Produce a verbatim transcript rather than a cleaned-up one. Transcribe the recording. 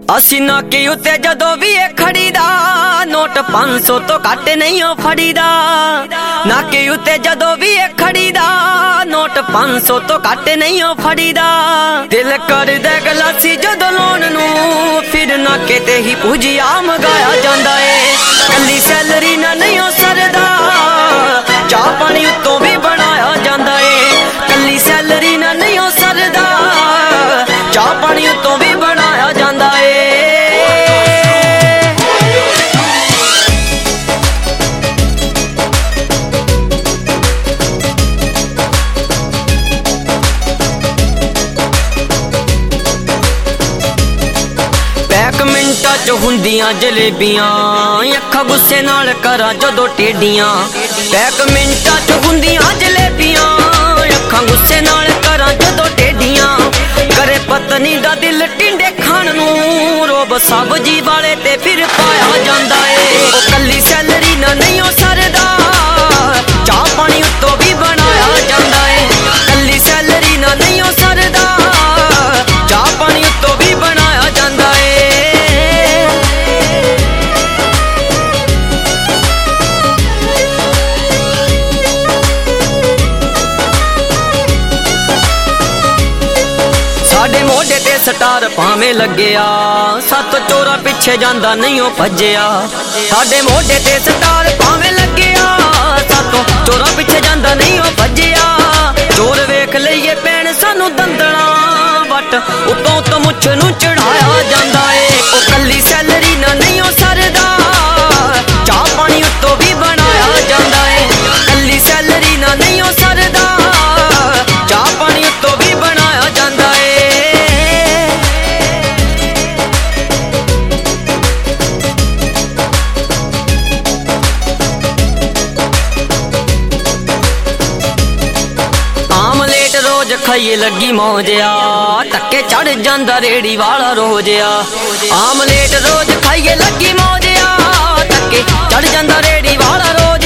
असी नाके उत्ते जदों भी ये खड़ीदा नोट पांच सौ तो घट नहीं हो फड़ीदा। नाके उत्ते जदों भी ये खड़ीदा नोट पांच सौ तो घट नहीं हो फड़ीदा। दिल कर दे गलासी जदों लोन नू फिर नाके ते ही पूजिया मंगाया जांदा है। कल्ली सैलरी ना नहीं हो सरदा चाह पानी उत्तों भी बनाया जांदा है। कल्ली सैलरी ना नहीं हो सरदा चाह पानी उत्तों भी बनाया जांदा है। पैक मिंटा च हुंदियां जलेबियां अखा गुस्से नाल करा जदों टेडियां। पैक मिंटा च हुंदियां जलेबियां अखा गुस्से नाल करा जदों टेडियां। करे पत्नी दा दिल टिंडे खाण नू रोब सब्जी वाले ते फिर पाया जांदा है। ओ कल्ली सैलरी ना नहीं हो सरदा चाह पानी उत्तों भी बनाया जांदा है। कल्ली सैलरी ना नहीं हो सरदा चाह पानी उत्तों भी बनाया जांदा है। साडे मोढे ते स्टार भावें लग्गिया सत चोरा पिछे जांदा नहीं हो भज्जिया। साडे मोढे ते स्टार भावें लग्गिया सत चोरा पिछे जांदा नहीं हो भज्जिया। चोर वेख लईए भैण सानू दंदना वट उत्तों उत्तों मुछ नू चढ़ाया जांदा है। ओ कल्ली सैलरी ना नहीं हो सरदा चाह पानी उत्तों भी बनाया जांदा है। कल्ली सैलरी ना नहीं हो सरदा चाह पानी उत्तों भी बनाया जांदा है। आमलेट रोज खाइए लगी मौजिया टक्के चढ़ जांदा रेड़ी वाला रोजिया। आमलेट रोज खाइए लगी मौजिया टक्के चढ़ जांदा रेड़ी वाला रोज।